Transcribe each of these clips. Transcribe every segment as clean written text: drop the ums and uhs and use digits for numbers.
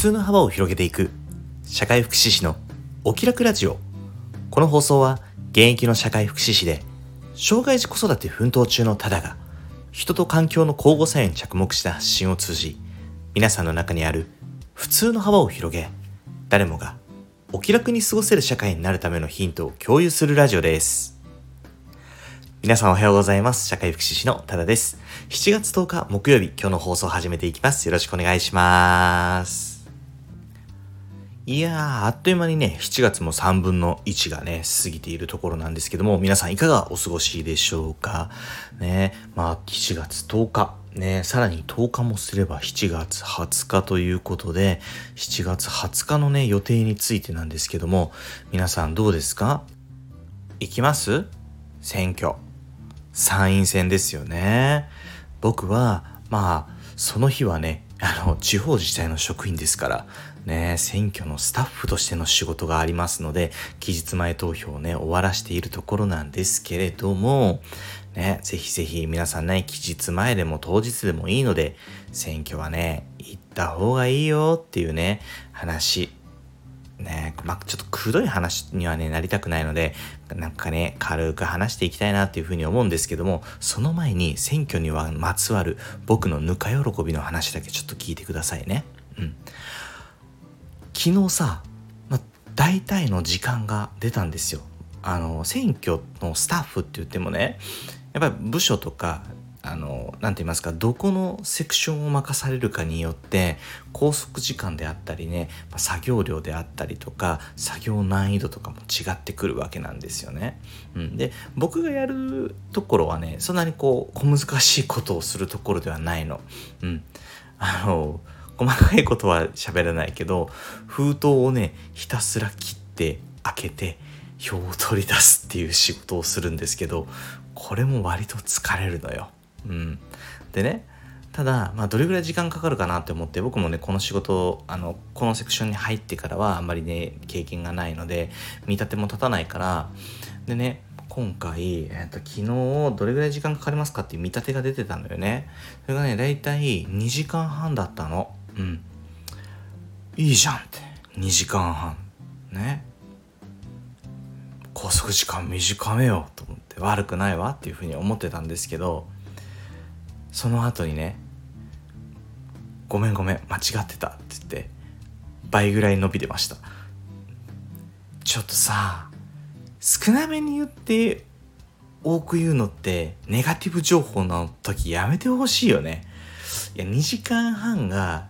通の幅を広げていく社会福祉士のお気楽ラジオ。この放送は現役の社会福祉士で障害児子育て奮闘中のタダが人と環境の交互作用に着目した発信を通じ、皆さんの中にある普通の幅を広げ、誰もがお気楽に過ごせる社会になるためのヒントを共有するラジオです。皆さんおはようございます。社会福祉士のタダです。7月10日木曜日、今日の放送を始めていきます。よろしくお願いします。いやー、あっという間にね、7月も3分の1がね、過ぎているところなんですけども、皆さんいかがお過ごしでしょうかね。7月10日。ね、さらに10日もすれば7月20日ということで、7月20日のね、予定についてなんですけども、皆さんどうですか？行きます？選挙。参院選ですよね。僕は、その日はね、地方自治体の職員ですからね、選挙のスタッフとしての仕事がありますので、期日前投票をね、終わらしているところなんですけれども、ね、ぜひぜひ皆さんね、期日前でも当日でもいいので、選挙はね、行った方がいいよっていうね、話。ね、ちょっとくどい話にはね、なりたくないので、なんかね、軽く話していきたいなっていうふうに思うんですけども、その前に選挙にはまつわる僕のぬか喜びの話だけちょっと聞いてくださいね。昨日さ、大体の時間が出たんですよ。選挙のスタッフって言ってもね、やっぱり部署とか、なんて言いますか、どこのセクションを任されるかによって拘束時間であったりね、作業量であったりとか作業難易度とかも違ってくるわけなんですよね。で、僕がやるところはね、そんなに小難しいことをするところではないの。細かいことは喋らないけど、封筒をね、ひたすら切って開けて票を取り出すっていう仕事をするんですけど、これも割と疲れるのよ。でね、ただどれぐらい時間かかるかなって思って、僕もねこの仕事このセクションに入ってからはあんまりね経験がないので見立ても立たないから、でね、今回、昨日どれぐらい時間かかりますかっていう見立てが出てたのよね。それがねだいたい2時間半だったの。いいじゃんって2時間半ね、拘束時間短めよと思って悪くないわっていうふうに思ってたんですけど、その後にね、ごめん間違ってたって言って倍ぐらい伸びてました。ちょっとさ、少なめに言って多く言うのってネガティブ情報の時やめてほしいよね。いや、2時間半が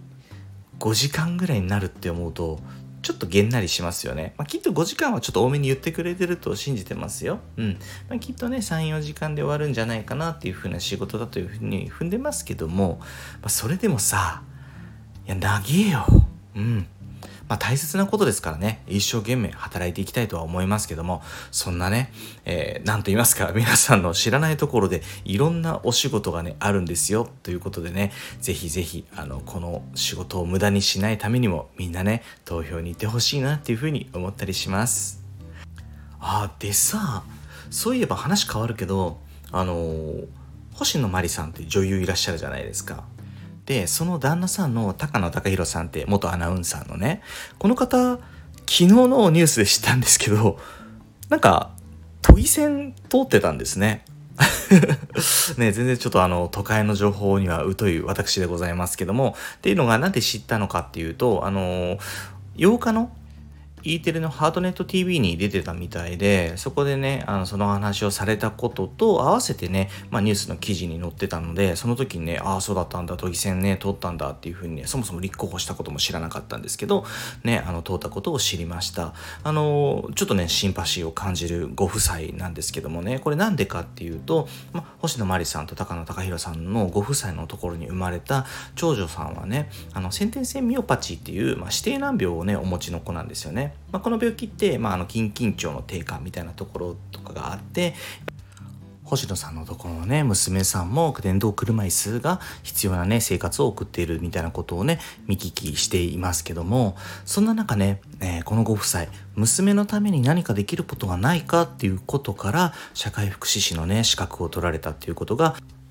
5時間ぐらいになるって思うとちょっとげんなりしますよね。きっと5時間はちょっと多めに言ってくれてると信じてますよ。きっとね 3,4 時間で終わるんじゃないかなっていう風な仕事だという風に踏んでますけども、それでもさ、いや長えよ。大切なことですからね、一生懸命働いていきたいとは思いますけども、そんなね、なんと言いますか、皆さんの知らないところでいろんなお仕事がねあるんですよということでね、ぜひぜひこの仕事を無駄にしないためにもみんなね投票に行ってほしいなっていうふうに思ったりします。でさ、そういえば話変わるけど、星野真里さんって女優いらっしゃるじゃないですか。で、その旦那さんの高野貴博さんって元アナウンサーのね、この方、昨日のニュースで知ったんですけど、なんか都議選通ってたんですね。ね、全然ちょっと都会の情報には疎い私でございますけども、っていうのがなんで知ったのかっていうと、8日のE テレのハートネット TV に出てたみたいで、そこでね、その話をされたことと合わせてね、ニュースの記事に載ってたので、その時にね、そうだったんだ、都議選ね、通ったんだっていうふうにね、そもそも立候補したことも知らなかったんですけど、ね、通ったことを知りました。ちょっとね、シンパシーを感じるご夫妻なんですけどもね、これなんでかっていうと、星野真里さんと高野貴博さんのご夫妻のところに生まれた長女さんはね、先天性ミオパチーっていう、指定難病をね、お持ちの子なんですよね。この病気って、筋緊張の低下みたいなところとかがあって、星野さんのところのね、娘さんも電動車椅子が必要なね、生活を送っているみたいなことをね、見聞きしていますけども、そんな中ね、このご夫妻、娘のために何かできることがないかっていうことから、社会福祉士のね、資格を取られたっていうことが、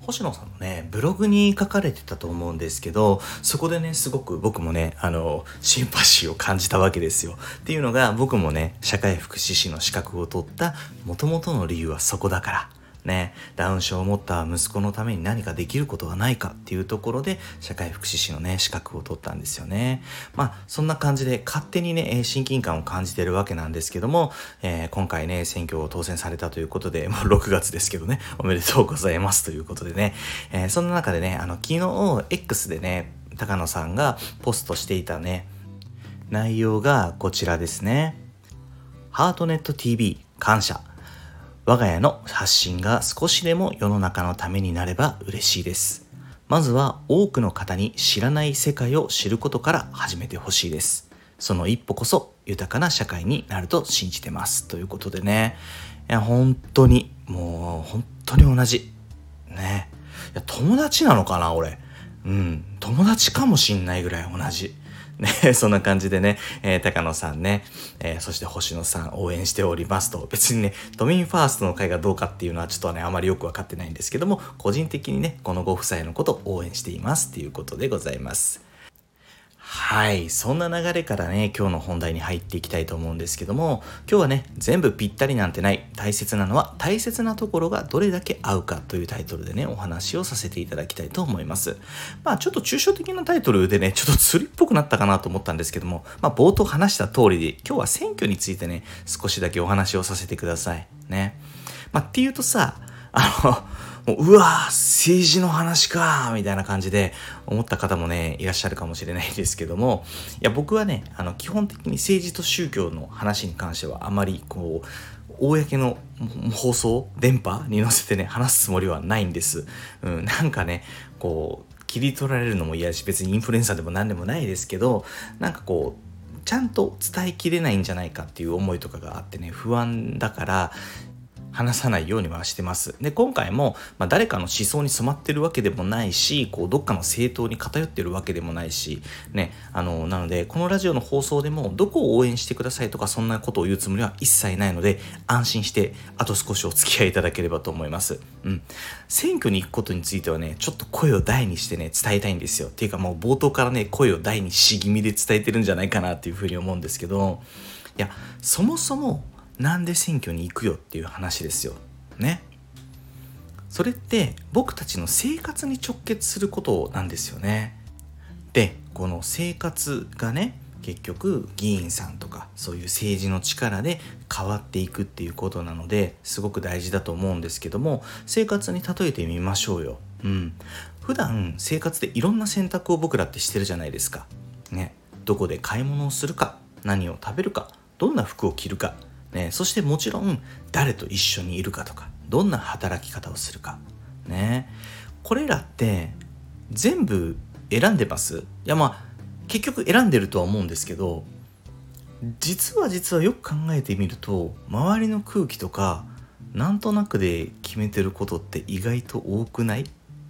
星野さんのね、ブログに書かれてたと思うんですけど、そこでね、すごく僕もね、シンパシーを感じたわけですよ。っていうのが、僕もね、社会福祉士の資格を取った元々の理由はそこだから。ね、ダウン症を持った息子のために何かできることはないかっていうところで、社会福祉士のね、資格を取ったんですよね。そんな感じで勝手にね、親近感を感じてるわけなんですけども、今回ね、選挙を当選されたということで、もう6月ですけどね、おめでとうございますということでね、そんな中でね、昨日 X でね、高野さんがポストしていたね、内容がこちらですね。ハートネット TV 感謝。我が家の発信が少しでも世の中のためになれば嬉しいです。まずは多くの方に知らない世界を知ることから始めてほしいです。その一歩こそ豊かな社会になると信じてます。ということでね。いや、本当に、もう本当に同じ。ね。いや、友達なのかな、俺。友達かもしんないぐらい同じ。ね、そんな感じでね、高野さんね、そして星野さん応援しておりますと、別にね、都民ファーストの会がどうかっていうのはちょっとね、あまりよくわかってないんですけども、個人的にね、このご夫妻のことを応援していますっていうことでございます。はい。そんな流れからね、今日の本題に入っていきたいと思うんですけども、今日はね、全部ぴったりなんてない。大切なのは大切なところがどれだけ合うかというタイトルでね、お話をさせていただきたいと思います。ちょっと抽象的なタイトルでね、ちょっと釣りっぽくなったかなと思ったんですけども、冒頭話した通りで、今日は選挙についてね、少しだけお話をさせてください。ね。っていうとさ、もうわー政治の話かーみたいな感じで思った方もねいらっしゃるかもしれないですけども、いや僕はね基本的に政治と宗教の話に関してはあまりこう公の放送電波に乗せてね話すつもりはないんです。なんかねこう切り取られるのも嫌だし、別にインフルエンサーでも何でもないですけど、なんかこうちゃんと伝えきれないんじゃないかっていう思いとかがあってね、不安だから話さないようにはしてます。で、今回も、誰かの思想に染まってるわけでもないし、こう、どっかの政党に偏ってるわけでもないし、ね、なので、このラジオの放送でも、どこを応援してくださいとか、そんなことを言うつもりは一切ないので、安心して、あと少しお付き合いいただければと思います。選挙に行くことについてはね、ちょっと声を大にしてね、伝えたいんですよ。っていうかもう冒頭からね、声を大にし気味で伝えてるんじゃないかなっていうふうに思うんですけど、いや、そもそも、なんで選挙に行くよっていう話ですよ。ね。それって僕たちの生活に直結することなんですよね。で、この生活がね、結局議員さんとかそういう政治の力で変わっていくっていうことなので、すごく大事だと思うんですけども、生活に例えてみましょうよ。普段生活でいろんな選択を僕らってしてるじゃないですか。ね。どこで買い物をするか、何を食べるか、どんな服を着るか。そしてもちろん誰と一緒にいるかとか、どんな働き方をするか、これらって全部選んでます？いや結局選んでるとは思うんですけど、実はよく考えてみると周りの空気とかなんとなくで決めてることって意外と多くない？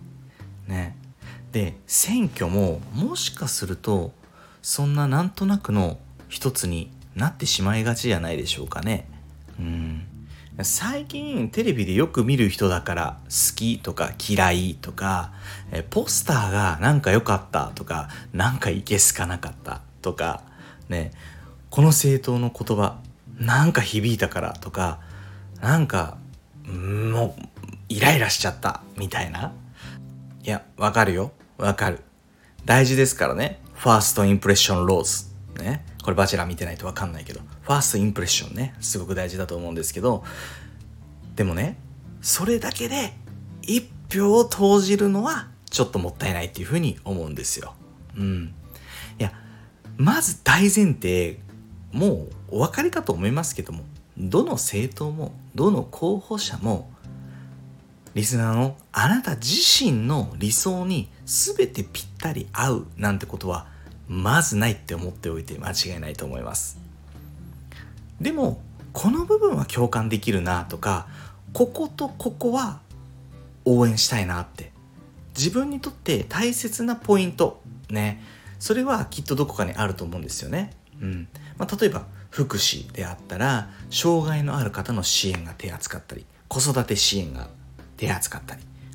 で、選挙ももしかするとそんななんとなくの一つになってしまいがちじゃないでしょうかね。最近テレビでよく見る人だから好きとか嫌いとか、ポスターがなんか良かったとか、なんかいけすかなかったとかね、この政党の言葉なんか響いたからとか、なんかもうイライラしちゃったみたいな。いや、わかるよ、わかる。大事ですからね。ファーストインプレッションローズね。これバチェラー見てないと分かんないけど、ファーストインプレッションね、すごく大事だと思うんですけど、でもね、それだけで一票を投じるのはちょっともったいないっていうふうに思うんですよ。いや、まず大前提、もうお分かりかと思いますけども、どの政党もどの候補者もリスナーのあなた自身の理想に全てぴったり合うなんてことはまずないって思っておいて間違いないと思います。でもこの部分は共感できるなとか、こことここは応援したいなって自分にとって大切なポイントね、それはきっとどこかにあると思うんですよね。例えば福祉であったら障害のある方の支援が手厚かったり、子育て支援が手厚かったり、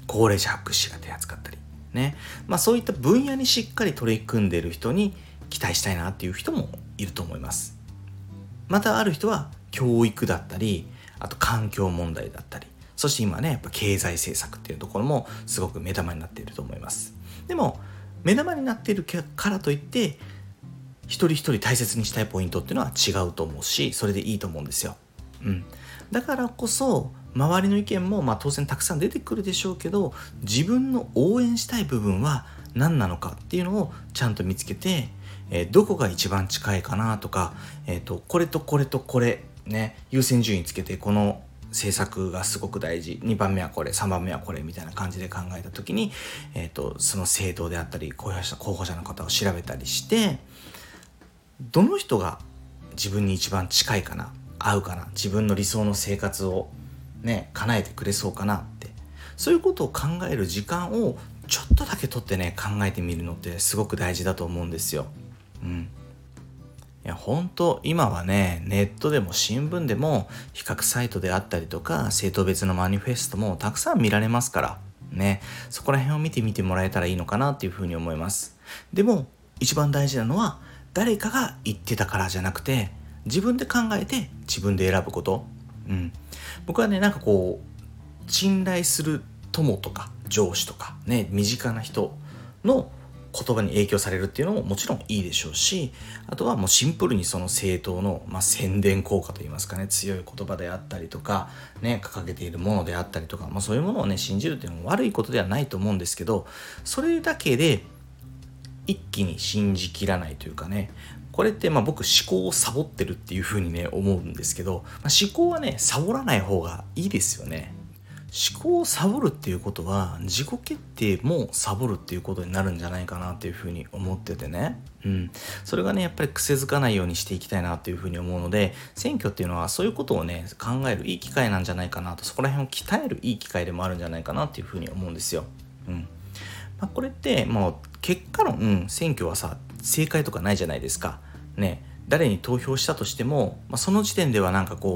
高齢者福祉が手厚かったりね、そういった分野にしっかり取り組んでいる人に期待したいなっていう人もいると思います。またある人は教育だったり、あと環境問題だったり、そして今ねやっぱ経済政策っていうところもすごく目玉になっていると思います。でも目玉になっているからといって一人一人大切にしたいポイントっていうのは違うと思うし、それでいいと思うんですよ。だからこそ周りの意見も当然たくさん出てくるでしょうけど、自分の応援したい部分は何なのかっていうのをちゃんと見つけて、どこが一番近いかなとか、これとこれとこれね、優先順位つけてこの政策がすごく大事、2番目はこれ、3番目はこれみたいな感じで考えた時に、その政党であったり候補者の方を調べたりして、どの人が自分に一番近いかな、合うかな、自分の理想の生活をね叶えてくれそうかなって、そういうことを考える時間をちょっとだけ取ってね考えてみるのってすごく大事だと思うんですよ。いや本当今はね、ネットでも新聞でも比較サイトであったりとか政党別のマニフェストもたくさん見られますからね、そこら辺を見てみてもらえたらいいのかなっていうふうに思います。でも一番大事なのは誰かが言ってたからじゃなくて、自分で考えて自分で選ぶこと。僕はね信頼する友とか上司とかね、身近な人の言葉に影響されるっていうのももちろんいいでしょうし、あとはもうシンプルにその政党の、宣伝効果といいますかね、強い言葉であったりとかね、掲げているものであったりとか、そういうものをね信じるっていうのも悪いことではないと思うんですけど、それだけで一気に信じきらないというかね、これって僕思考をサボってるっていう風にね思うんですけど、思考はねサボらない方がいいですよね。思考をサボるっていうことは自己決定もサボるっていうことになるんじゃないかなっていうふうに思っててね、それがねやっぱり癖づかないようにしていきたいなっていうふうに思うので、選挙っていうのはそういうことをね考えるいい機会なんじゃないかなと、そこら辺を鍛えるいい機会でもあるんじゃないかなっていうふうに思うんですよ。これって結果論、選挙はさ正解とかないじゃないですかね。誰に投票したとしても、その時点では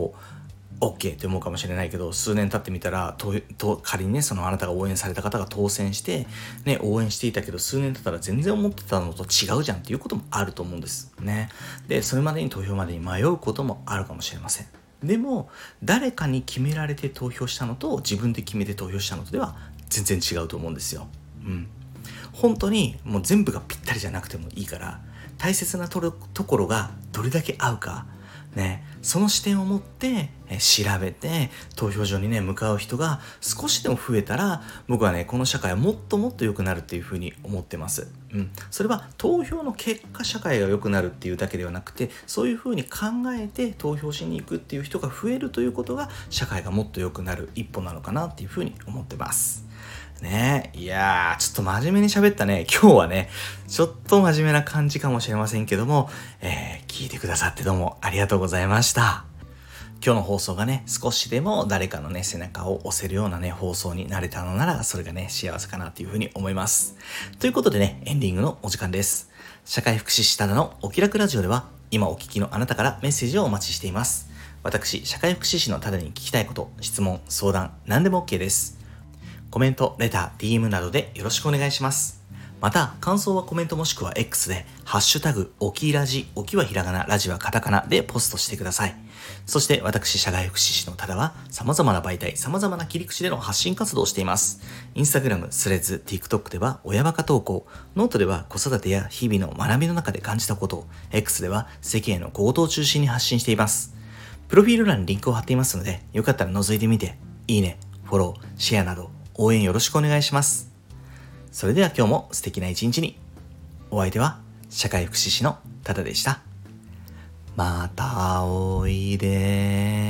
OK って思うかもしれないけど、数年経ってみたら仮にねあなたが応援された方が当選してね応援していたけど、数年経ったら全然思ってたのと違うじゃんっていうこともあると思うんですね。でそれまでに投票までに迷うこともあるかもしれません。でも誰かに決められて投票したのと自分で決めて投票したのとでは全然違うと思うんですよ。本当にもう全部がぴったりじゃなくてもいいから、大切なところがどれだけ合うかね、その視点を持って調べて投票所にね向かう人が少しでも増えたら、僕はねこの社会はもっともっと良くなるっていうふうに思ってます。それは投票の結果社会が良くなるっていうだけではなくて、そういうふうに考えて投票しに行くっていう人が増えるということが社会がもっと良くなる一歩なのかなっていうふうに思ってますね。いやーちょっと真面目に喋ったね。今日はねちょっと真面目な感じかもしれませんけども、聞いてくださってどうもありがとうございました。今日の放送がね少しでも誰かのね背中を押せるようなね放送になれたのなら、それがね幸せかなというふうに思います。ということでね、エンディングのお時間です。社会福祉士ただのお気楽ラジオでは、今お聞きのあなたからメッセージをお待ちしています。私社会福祉士のただに聞きたいこと、質問、相談、何でも OK です。コメント、レター、DM などでよろしくお願いします。また、感想はコメントもしくは X で、ハッシュタグ、おきラジ、おきはひらがな、ラジはカタカナでポストしてください。そして、私、社会福祉士のただは、様々な媒体、様々な切り口での発信活動をしています。インスタグラム、スレッズ、TikTok では、親バカ投稿、ノートでは子育てや日々の学びの中で感じたことを、X では世間への小言を中心に発信しています。プロフィール欄にリンクを貼っていますので、よかったら覗いてみて、いいね、フォロー、シェアなど、応援よろしくお願いします。それでは今日も素敵な一日に。お相手は社会福祉士のただでした。またおいで。